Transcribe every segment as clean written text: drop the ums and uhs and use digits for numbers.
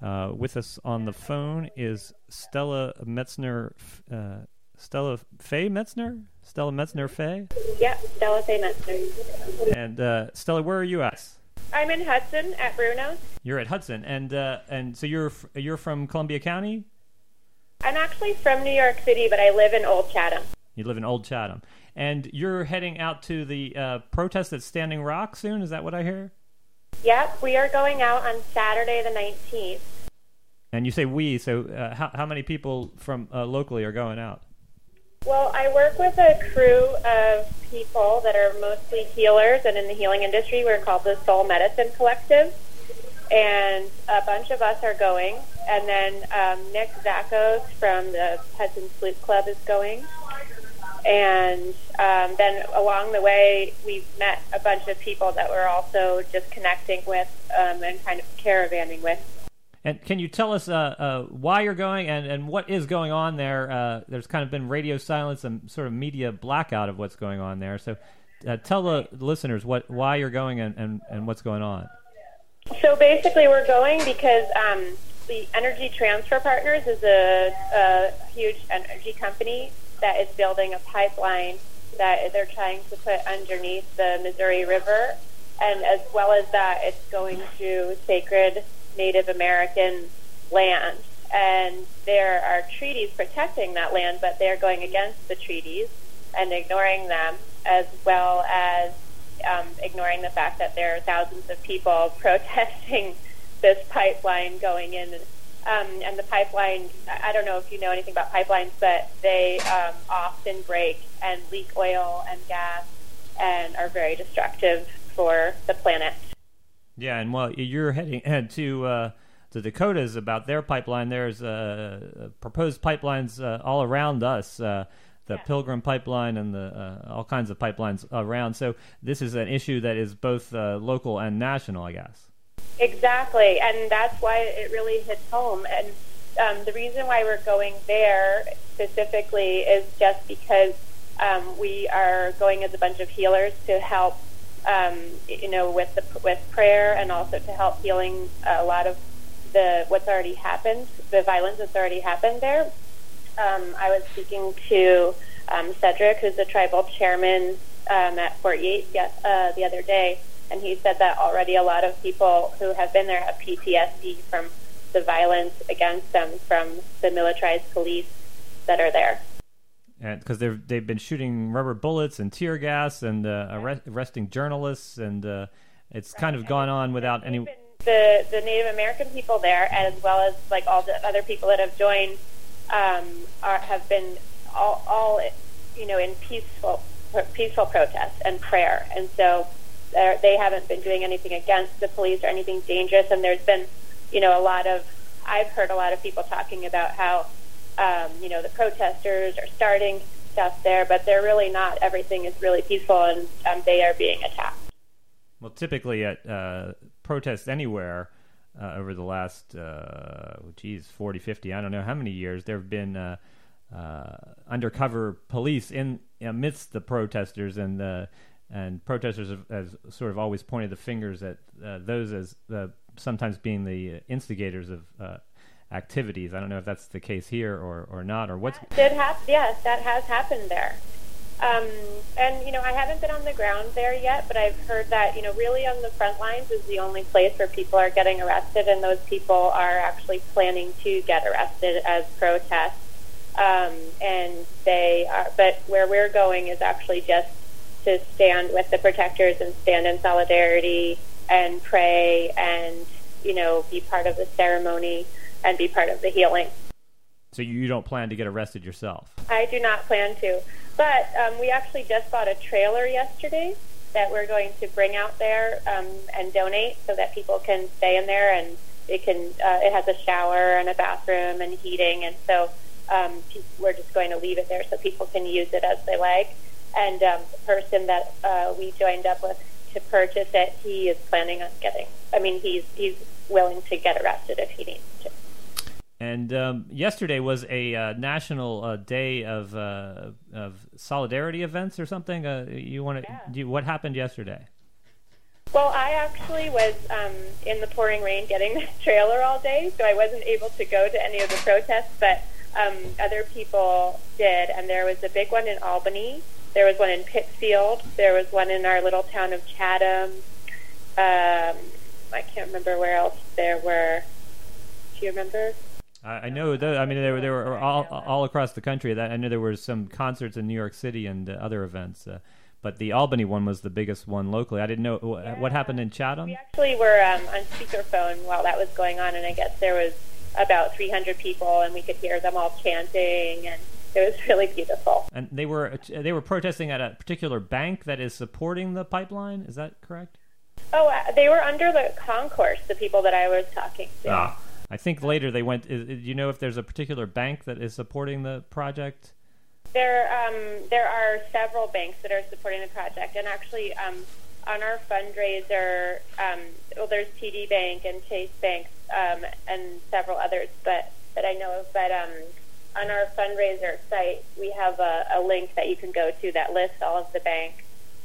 With us on the phone is Stella Metzner, Stella Faye Metzner? Stella Metzner Faye? Yep, Stella Faye Metzner. And Stella, where are you at? I'm in Hudson at Bruno's. You're at Hudson, and so you're from Columbia County? I'm actually from New York City, but I live in Old Chatham. You live in Old Chatham. And you're heading out to the protest at Standing Rock soon? Is that what I hear? Yep, we are going out on Saturday the 19th. And you say we, so how many people from locally are going out? Well, I work with a crew of people that are mostly healers, and in the healing industry we're called the Soul Medicine Collective. And a bunch of us are going. And then Nick Zackos from the Hudson Flute Club is going. And then along the way, we've met a bunch of people that we're also just connecting with and kind of caravanning with. And can you tell us why you're going and what is going on there? There's kind of been radio silence and sort of media blackout of what's going on there. So tell the listeners why you're going and what's going on. So basically we're going because the Energy Transfer Partners is a huge energy company that is building a pipeline that they're trying to put underneath the Missouri River. And as well as that, it's going to sacred Native American land. And there are treaties protecting that land, but they're going against the treaties and ignoring them, as well as ignoring the fact that there are thousands of people protesting this pipeline going in. And the pipeline, I don't know if you know anything about pipelines, but they often break and leak oil and gas and are very destructive for the planet. Yeah, and while you're heading to the Dakotas about their pipeline, there's proposed pipelines all around us, the Pilgrim Pipeline and the all kinds of pipelines around. So this is an issue that is both local and national, I guess. Exactly, and that's why it really hits home. And the reason why we're going there specifically is just because we are going as a bunch of healers to help, with prayer, and also to help healing a lot of what's already happened, the violence that's already happened there. I was speaking to Cedric, who's the tribal chairman at Fort Yates the other day, and he said that already a lot of people who have been there have PTSD from the violence against them from the militarized police that are there. And because they've been shooting rubber bullets and tear gas and arresting journalists, and it's kind of gone on without any. The Native American people there, as well as like all the other people that have joined, have been all in peaceful protest and prayer, and so they haven't been doing anything against the police or anything dangerous. And there's been, I've heard a lot of people talking about how, the protesters are starting stuff there, but they're really not. Everything is really peaceful, and they are being attacked. Well, typically at protests anywhere over the last, 40, 50, I don't know how many years, there have been undercover police amidst the protesters, and protesters have sort of always pointed the fingers at those as sometimes being the instigators of activities. I don't know if that's the case here or not, or what's... Yes, that has happened there. And I haven't been on the ground there yet, but I've heard that, really on the front lines is the only place where people are getting arrested, and those people are actually planning to get arrested as protests. And they are, but where we're going is actually just to stand with the protectors and stand in solidarity and pray and, be part of the ceremony and be part of the healing. So you don't plan to get arrested yourself? I do not plan to. But we actually just bought a trailer yesterday that we're going to bring out there and donate so that people can stay in there, and it has a shower and a bathroom and heating, and so we're just going to leave it there so people can use it as they like. And the person that we joined up with to purchase it, he is planning on he's willing to get arrested if he needs to. And yesterday was a national day of solidarity events or something. What happened yesterday? Well, I actually was in the pouring rain getting the trailer all day, so I wasn't able to go to any of the protests, but other people did, and there was a big one in Albany. There was one in Pittsfield. There was one in our little town of Chatham. I can't remember where else there were. Do you remember? I know. I mean, they were all across the country. I know there were some concerts in New York City and other events. But the Albany one was the biggest one locally. I didn't know what happened in Chatham. We actually were on speakerphone while that was going on, and I guess there was about 300 people, and we could hear them all chanting, and it was really beautiful. And they were protesting at a particular bank that is supporting the pipeline. Is that correct? Oh, they were under the concourse, the people that I was talking to. I think later they went. Do you know if there's a particular bank that is supporting the project? There are several banks that are supporting the project, and actually, on our fundraiser, there's TD Bank and Chase Bank, and several others, but that I know of. But on our fundraiser site, we have a link that you can go to that lists all of the banks.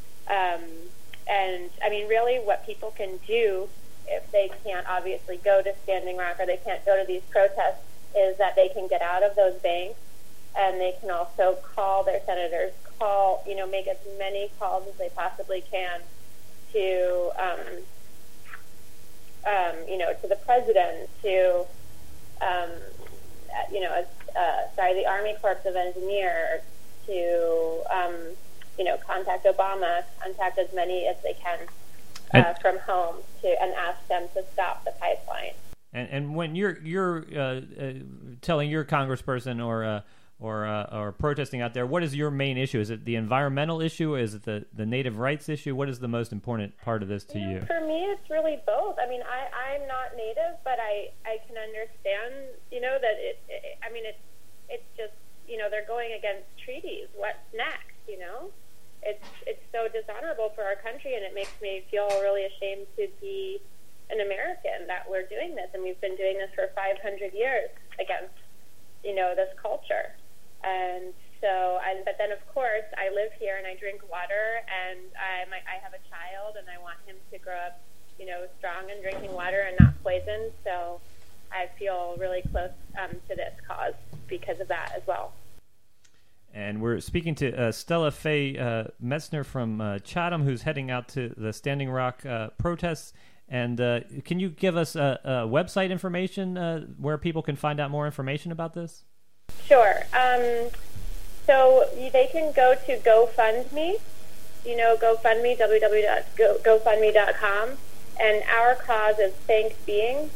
And I mean, really, what people can do if they can't obviously go to Standing Rock or they can't go to these protests is that they can get out of those banks. And they can also call their senators, make as many calls as they possibly can to, to the president, to, the Army Corps of Engineers, to, contact Obama, contact as many as they can from home and ask them to stop the pipeline. And when you're telling your congressperson or protesting out there, what is your main issue? Is it the environmental issue? Is it the native rights issue? What is the most important part of this to you? For me, it's really both. I mean, I'm not native, but I can understand, that it's just, they're going against treaties. What's next, It's so dishonorable for our country, and it makes me feel really ashamed to be an American that we're doing this, and we've been doing this for 500 years against, this culture. And so, but then of course, I live here and I drink water, and I have a child, and I want him to grow up, strong and drinking water and not poisoned. So I feel really close to this cause because of that as well. And we're speaking to Stella Faye Metzner from Chatham, who's heading out to the Standing Rock protests. And can you give us a website information where people can find out more information about this? Sure. So they can go to GoFundMe, GoFundMe, www.gofundme.com. And our cause is Thanks Being,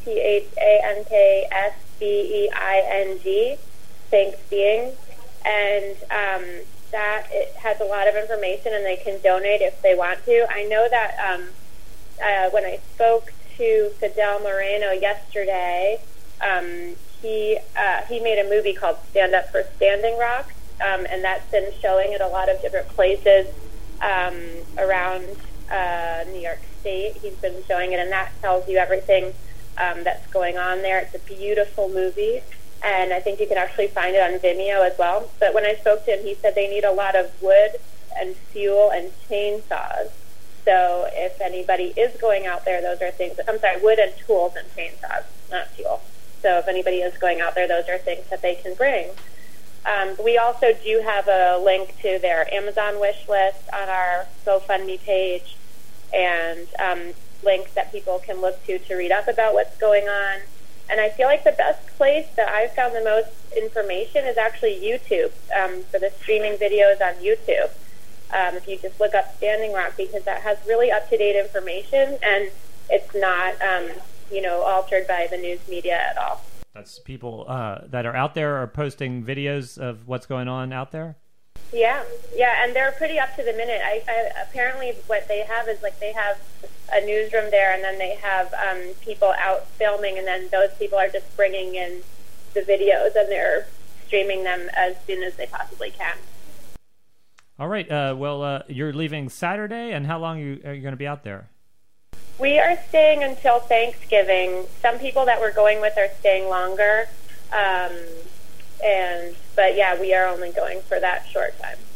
THANKSBEING, Thanks Being. And that it has a lot of information, and they can donate if they want to. I know that when I spoke to Fidel Moreno yesterday, he made a movie called Stand Up for Standing Rock, and that's been showing at a lot of different places around New York State. He's been showing it, and that tells you everything that's going on there. It's a beautiful movie. And I think you can actually find it on Vimeo as well. But when I spoke to him, he said they need a lot of wood and fuel and chainsaws. So if anybody is going out there, those are things, wood and tools and chainsaws, not fuel. So if anybody is going out there, those are things that they can bring. We also do have a link to their Amazon wish list on our GoFundMe page, and links that people can look to read up about what's going on. And I feel like the best place that I've found the most information is actually YouTube, for the streaming videos on YouTube. If you just look up Standing Rock, because that has really up-to-date information, and it's not, altered by the news media at all. That's people that are out there are posting videos of what's going on out there? Yeah, and they're pretty up to the minute. I apparently what they have is they have a newsroom there, and then they have people out filming, and then those people are just bringing in the videos, and they're streaming them as soon as they possibly can. All right. You're leaving Saturday, and how long are you going to be out there? We are staying until Thanksgiving. Some people that we're going with are staying longer, but we are only going for that short time.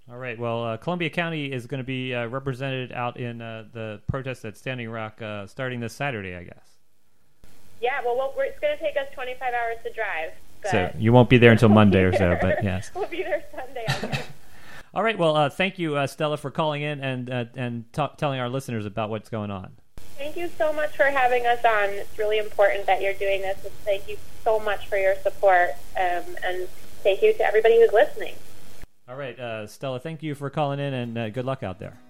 All right. Well, Columbia County is going to be represented out in the protest at Standing Rock starting this Saturday, I guess. Yeah, it's going to take us 25 hours to drive. But So you won't be there until Monday or so, but yes. We'll be there Sunday, I guess. All right. Well, thank you, Stella, for calling in and telling our listeners about what's going on. Thank you so much for having us on. It's really important that you're doing this. And thank you so much for your support. And thank you to everybody who's listening. All right, Stella, thank you for calling in, and good luck out there.